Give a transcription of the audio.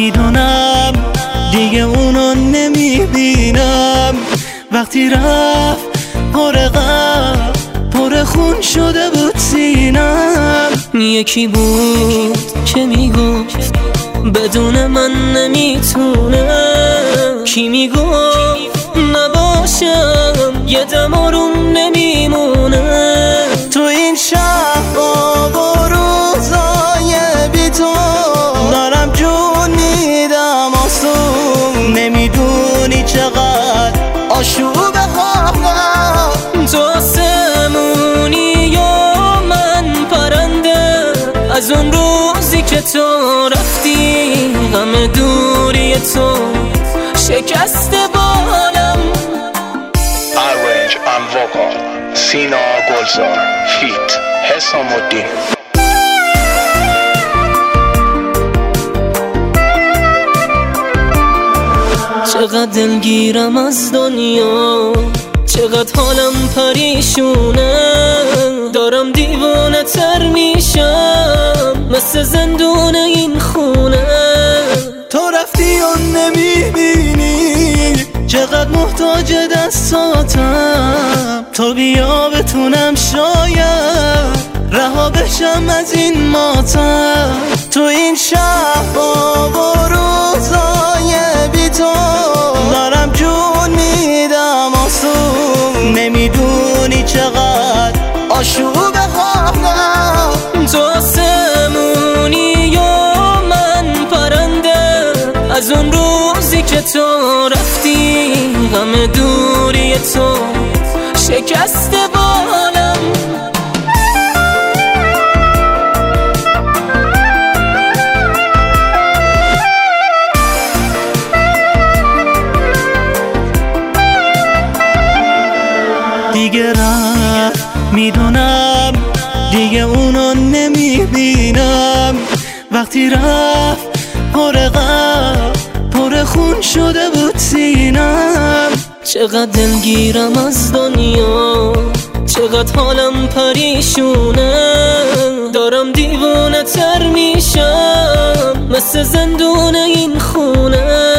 میدونم دیگه اونو نمیبینم. وقتی رفت پر غم پر خون شده بود سینم. یکی بود که میگفت بدون من نمیتونه، کی میگفت نباشم یه دم آروم نمیمونه. تو این شب و روزای بی تو دارم جون میدم آسون، نمیدونی چقدر آشوب حالم. تو آسمونی یا من پرنده، از اون روزی که تو رفتی غم دوری تو شکست بالم. Arrange and vocal Sina Golzar feat حسام الدین. چقدر دلگیرم از دنیا، چقدر حالم پریشونه، دارم دیوانه تر میشم مثل زندون این خونه. تو رفتی و نمیبینی چقدر محتاج دستاتم. تو بیا بتونم شاید رها بشم از این ماتم. تو این شب و روزای بی تو دارم جون میدم آسون، نمیدونی چقدر آشوب حالم. تو آسمونی یا من پرنده، از اون روزی که تو رفتی غم دوری تو شکست بالم. دیگه رفت میدونم دیگه اونو نمیبینم. وقتی رفت پر غم پر خون شده بود سینم. چقدر دلگیرم از دنیا، چقدر حالم پریشونه، دارم دیوانه تر میشم مثل زندون این خونه.